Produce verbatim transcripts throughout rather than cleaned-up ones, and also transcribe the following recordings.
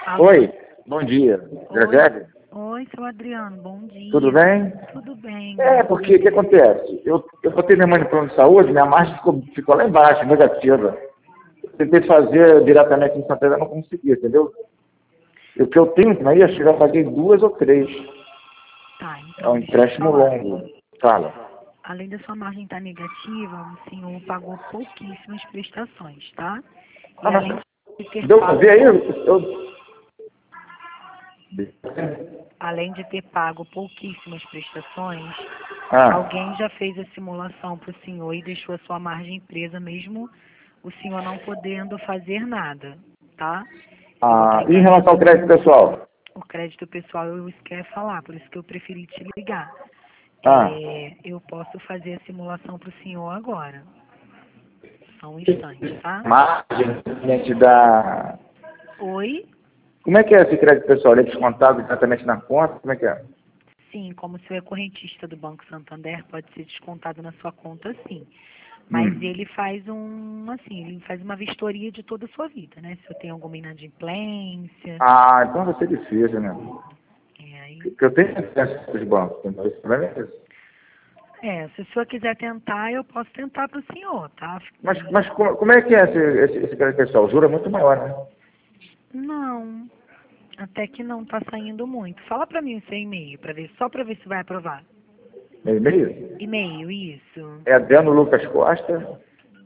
Alô? Oi, bom dia. Gregério? Oi, seu Adriano, bom dia. Tudo bem? Tudo bem. É, porque o que acontece? Eu, eu botei minha mãe no plano de saúde, minha margem ficou, ficou lá embaixo, negativa. Eu tentei fazer diretamente em Santa Teresa, não consegui, entendeu? E o que eu tenho aí, acho que já paguei duas ou três. Tá, É então, um deixa eu te empréstimo falar. longo. Fala. Além da sua margem estar negativa, o senhor pagou pouquíssimas prestações, tá? E Ah, além mas de ter deu pra pago, ver aí? Eu... além de ter pago pouquíssimas prestações, Ah, alguém já fez a simulação para o senhor e deixou a sua margem presa, mesmo o senhor não podendo fazer nada, tá? Eu vou estar ah, e em relação ao encaminhando crédito pessoal? o crédito pessoal, eu esqueci falar, por isso que eu preferi te ligar. Ah, É, eu posso fazer a simulação para o senhor agora. Só um instante, tá? margem diante da... Oi? Como é que é esse crédito pessoal? Ele é descontado diretamente na conta? Como é que é? Sim, como o senhor é correntista do Banco Santander, pode ser descontado na sua conta, sim. Mas Hum. ele faz um, assim, ele faz uma vistoria de toda a sua vida, né? Se eu tenho alguma inadimplência, Ah, então vai ser difícil, né? é, aí... Porque eu tenho acesso aos bancos, entendeu? Esse problema é esse. É, se o senhor quiser tentar, eu posso tentar para o senhor, tá? Mas, E- mas como, como é que é esse, esse, esse crédito pessoal? O juro é muito maior, né? Não, até que não tá saindo muito. Fala para mim o seu e-mail, para ver, só para ver se vai aprovar. Meio e meio? E-mail, isso. É Adriano Lucas Costa,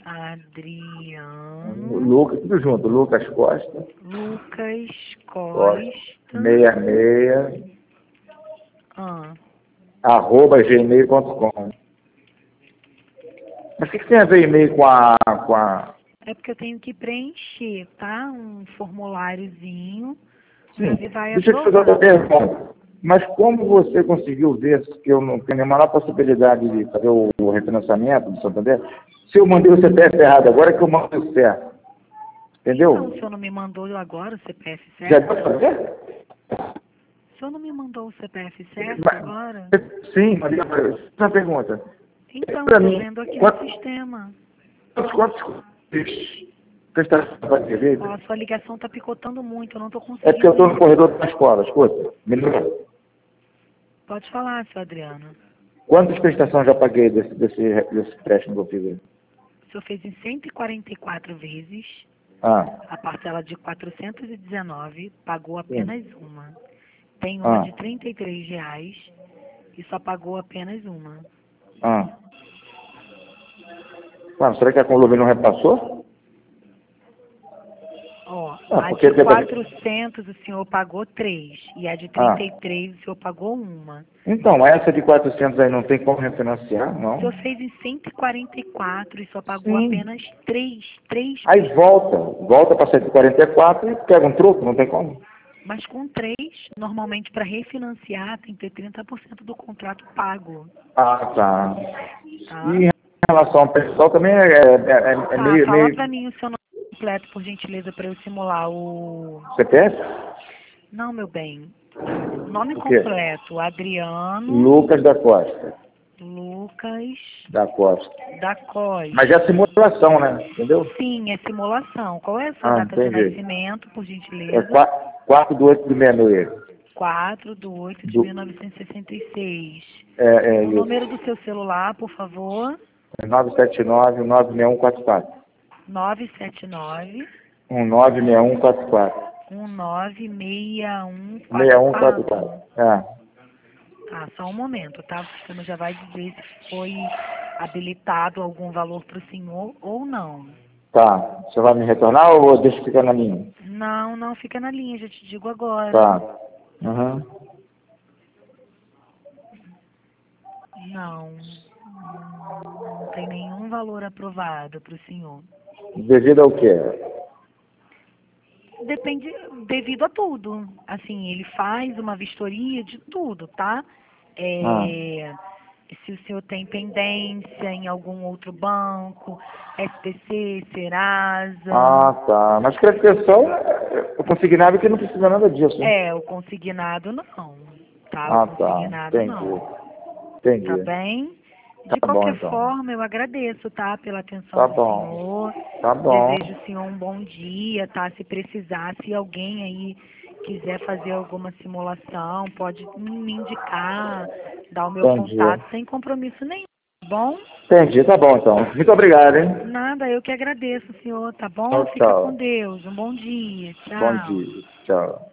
Adriano Lucas, tudo junto, Lucas Costa, Lucas Costa, Costa. meia meia, Ah, arroba gmail ponto com. Mas o que, que tem a ver e-mail com a, com a... é porque eu tenho que preencher, tá? Um formuláriozinho para Sim, ver vai deixa eu te fazer outra aprovar. pergunta. Mas como você conseguiu ver que eu não tenho a menor possibilidade de fazer o, o refinanciamento do Santander, se eu mandei o C P F errado, agora é que eu mando o certo, Então, o entendeu? senhor não me mandou agora o C P F Já deu certo? para fazer? O senhor não me mandou o C P F certo agora? Mas- Sim, mas uma pergunta. Então, Para estou mim, vendo aqui no quantos, sistema. quantos, quantos prestações vai Ó, a ter? sua ligação está picotando muito, eu não estou É porque eu conseguindo. estou no corredor da escola, escuta. Melhor. Pode falar, seu Adriano. Quantas prestações já paguei desse, desse, desse empréstimo que eu fiz aí? O senhor fez em cento e quarenta e quatro vezes Ah, a parcela de quatrocentos e dezenove, pagou sim. apenas uma. Tem uma Ah, de trinta e três reais e só pagou apenas uma. ah. Mano, será que a Conlume não repassou? Ó, Ah, a porque... de quatrocentos o senhor pagou três e a de Ah, trinta e três o senhor pagou uma. então, essa de quatrocentos aí não tem como refinanciar, O senhor não? fez em cento e quarenta e quatro e só pagou Sim. apenas três, três Aí prestações. volta, volta para cento e quarenta e quatro e pega um troco, não tem como. Mas com três, normalmente para refinanciar tem que ter trinta por cento do contrato pago, Ah, tá. E tá? em relação ao pessoal também é, é, é- é Tá, meio, fala meio pra mim o seu nome completo, por gentileza, para eu simular o... C P F? Não, meu bem. Nome O quê? completo, Adriano Lucas da Costa. Lucas Da Costa. da Mas é Costa. simulação, né? Entendeu? Sim, é simulação. Qual é a sua Ah, data de entendi. nascimento, por É gentileza? quatro do oito de meia-noite. quatro de oito de Do, mil novecentos e sessenta e seis. é, é O número do isso. seu celular, por favor. É nove sete nove, nove seis um quatro quatro. nove sete nove, um nove seis um quatro quatro. um nove seis um seis quatro um quatro quatro. quatro. É. Tá, só um momento, tá? O sistema já vai dizer se foi habilitado algum valor para o senhor ou não. Tá. Você vai me retornar ou deixa ficar na linha? Não, não, fica na linha, já te digo agora. Tá. Uhum. Não, hum, não tem nenhum valor aprovado para o senhor. Devido ao quê? Depende, devido a tudo. Assim, ele faz uma vistoria de tudo, tá? Ah. É, se o senhor tem pendência em algum outro banco, S P C, Serasa. Ah, tá. Mas crédito pessoal, eu consignado que não precisa nada disso, hein? É, o consignado não, tá? O Ah, tá. consignado Entendi. não, tá Entendi. bem? De Tá bom, qualquer então. forma, eu agradeço, tá? Pela atenção Tá do bom. senhor. Tá bom. Desejo ao senhor um bom dia, tá? Se precisar, se alguém aí quiser fazer alguma simulação, pode me indicar, dar o meu Entendi. contato sem compromisso nenhum, tá bom? Entendi, tá bom então. Muito obrigado, hein? Nada, eu que agradeço, senhor, tá bom? Tchau, Fica com tchau. Deus. Um bom dia. Bom Tchau. dia. Tchau.